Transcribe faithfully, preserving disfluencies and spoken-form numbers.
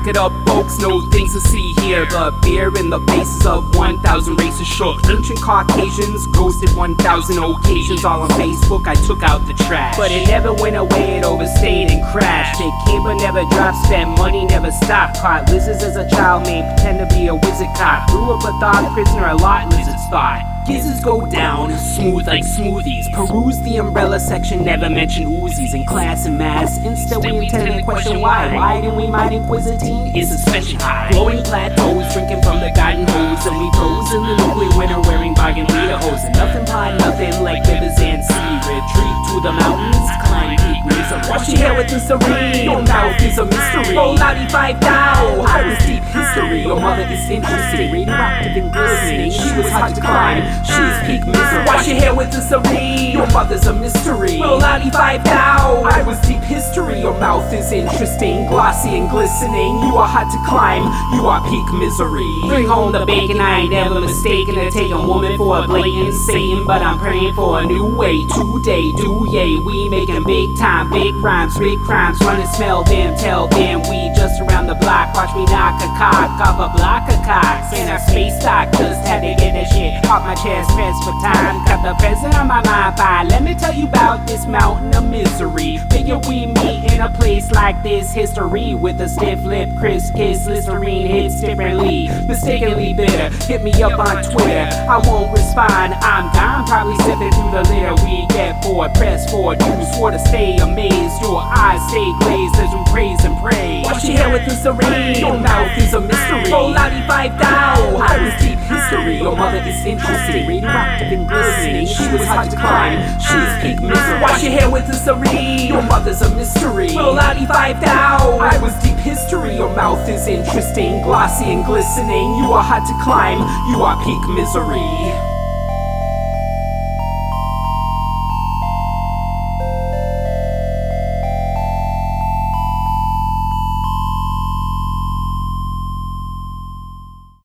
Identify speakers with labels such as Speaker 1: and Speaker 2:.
Speaker 1: it up, folks, no things to see here but beer in the faces of one thousand races shook. Ancient Caucasians, ghosted one thousand occasions. All on Facebook, I took out the trash, but it never went away, it overstayed and crashed. It came but never dropped, spent money, never stopped. Caught lizards as a child, made pretend to be a wizard cop. Grew up a thought prisoner, a lot lizards thought. Gizzards go down, smooth like smoothies. Peruse the umbrella section, never mention Uzis in class and mass. Instead we tend to question why. Why didn't we mind inquisiting? Is suspension high. Blowing plateaus, drinking from the garden hose. And we froze in the nuclear winter wearing bargain leader hose. And nothing pod nothing like rivers and sea. Retreat to the mountains, climb peak misery. Wash your hair with Listerine, your mouth is a mystery. Roll out E five thou, I was deep history. Your mother is interesting, radioactive and glistening. She was hard to climb, she's peak misery. Wash your hair with Listerine, your mother's a mystery. Roll out E five thou, I was deep history. Your mouth is interesting, glossy and glistening. You are hard to climb, you are peak misery. Bring home the bacon, I ain't never mistaken to take a woman for a blatant Satan. But I'm praying for a new way today, do yay. We making big time, big rhymes, big crimes. Run and smell them, tell them we just around the block. Watch me knock a cock off a block of cocks. And our space stock just had to get that shit off my chest, pressed for time. Got the present on my mind, fine. Let me tell you about this mountain of misery. Figure we meet in a place like this. History with a stiff lip, crisp kiss. Listerine hits differently, mistakenly bitter. Hit me up on Twitter, I won't respond. I'm gone, probably sipping through the litter we get for press for juice. For to stay amazed, your eyes stay glazed as we praise and pray. Wash your hair with Listerine, your mouth is a mystery. Roll out E five thou, I was deep history. Your mother is interesting, radioactive and glistening. She was hard to climb, she's peak misery. Wash your hair with Listerine, your mother's a mystery. Roll out E five thou, I was deep history. Your mouth is interesting, glossy and glistening. You are hard to climb, you are peak misery.